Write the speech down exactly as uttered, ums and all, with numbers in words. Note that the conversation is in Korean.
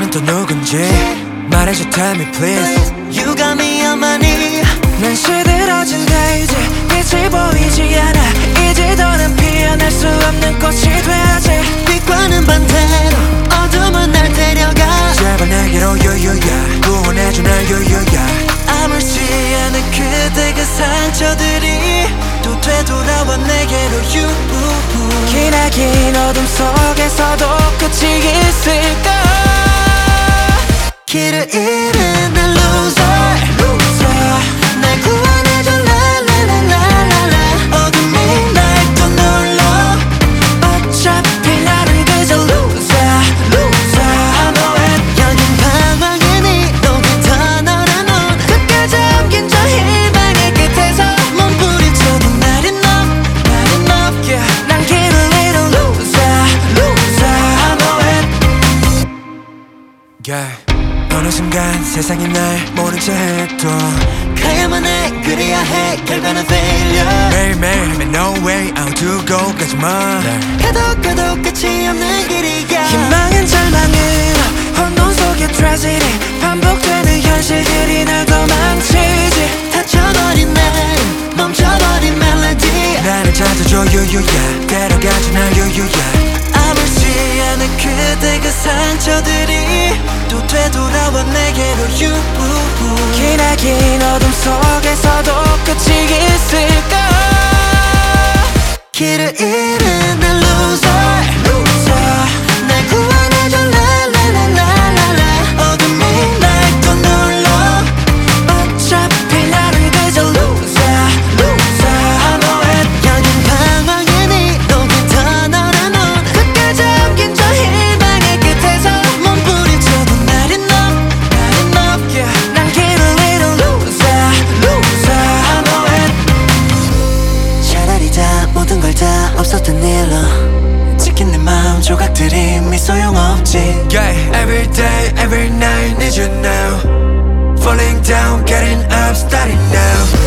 넌 또 누군지 말해줘 tell me please. You got me on my knee. 난 시들어진 데이지 빛이 보이지 않아. 이제 더는 피어날 수 없는 꽃이 돼야지. 빛과는 반대로 어둠은 날 데려가. 제발 내게로 유유야 구원해줘 날 유유야. 아물지 않은 그대 그 상처들이 또 되돌아와 내게로 you. 기나긴 어둠 속에서도 끝이 있을까. 길을 잃은 날 loser, loser. 날 구원해줘 la la la la la la. 어둠이 날 또 눌러. 어차피 나는 그저 loser, loser. I know it. 여긴 방황의 네 너무 더 너란 넌 끝까지 잠긴 저 희망의 끝에서 몸부림쳐도 not enough, not enough. Yeah. 난 길을 잃은 loser, loser. I know it. Yeah. 어느 순간 세상이 날 모른 채 해도 가야만 해 그래야 해 결과는 failure. 매일매일 no way out to go 까지만 가도 가도 끝이 없는 길이야. 희망은 절망으로 혼돈 속의 tragedy 반복되는 현실들이 날 도망치지. 다쳐버린 날 멈춰버린 멜로디. 나를 찾아줘 유유야 데려가줘 날 유유야. 아물지 않은 그대 그 상처들이 또 되돌아와 내게로 you. 기나긴 어둠 속에서도 끝이 있을까. 길을 잃은 날 loser, loser. 날 구원해줘 la la la la la la. 어둠이 날 또 눌러. 어차피 나는 그저 loser, loser. I know it. 여긴 방황의 네 너무 더 너란 넌 끝까지 잠긴 저 희망의 끝에서 몸부림쳐도 not enough, not enough. Yeah. 난 길을 잃은 loser, loser. I know it. 차라리 다 모든 걸 다 없었던 일로 지킨 내 마음 조각들이 이미 소용없지. Yeah, every day, every night need you now. Falling down, getting up, starting now.